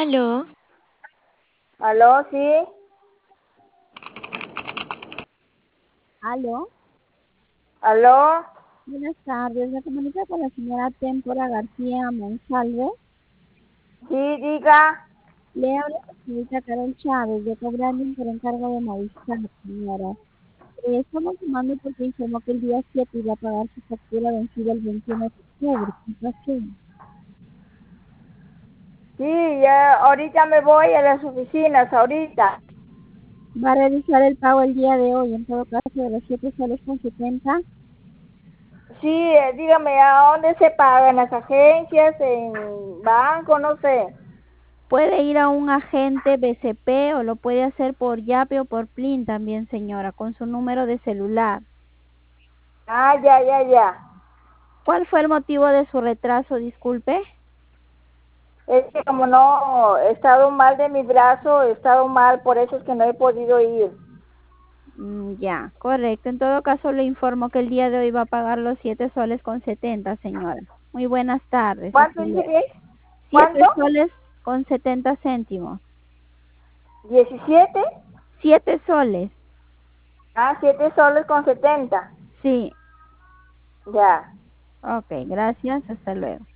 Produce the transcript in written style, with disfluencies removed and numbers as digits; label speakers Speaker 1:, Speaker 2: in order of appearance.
Speaker 1: Aló,
Speaker 2: ¿Aló? ¿Sí?
Speaker 3: Aló,
Speaker 2: ¿Aló?
Speaker 3: buenas tardes. Me comunica con la señora Témpora García Monsalve.
Speaker 2: Sí, diga.
Speaker 3: Le habla la señorita Carol Chávez de Cobranding por encargo de Mariscal, señora. Estamos llamando porque informó que el día 7 iba a pagar su factura vencida el 21 de octubre. ¿Qué pasó?
Speaker 2: Sí, ya, ahorita me voy a las oficinas, ahorita.
Speaker 3: Va a realizar el pago el día de hoy, en todo caso, de los 7 soles con 70.
Speaker 2: Sí, dígame, ¿a dónde se pagan? ¿En las agencias? ¿En banco? No sé.
Speaker 3: Puede ir a un agente BCP o lo puede hacer por Yape o por Plin también, señora, con su número de celular.
Speaker 2: Ah, ya.
Speaker 3: ¿Cuál fue el motivo de su retraso? Disculpe.
Speaker 2: Es que como no he estado mal de mi brazo, he estado mal, por eso es que no he podido ir.
Speaker 3: Ya, correcto. En todo caso, le informo que el día de hoy va a pagar los 7 soles con 70, señora. Muy buenas tardes.
Speaker 2: ¿Cuánto
Speaker 3: Hasta
Speaker 2: dice
Speaker 3: luego.
Speaker 2: que es? ¿Cuánto?
Speaker 3: 7 soles con 70 céntimos.
Speaker 2: ¿17?
Speaker 3: 7 soles.
Speaker 2: Ah, 7 soles con 70.
Speaker 3: Sí.
Speaker 2: Ya.
Speaker 3: Ok, gracias. Hasta luego.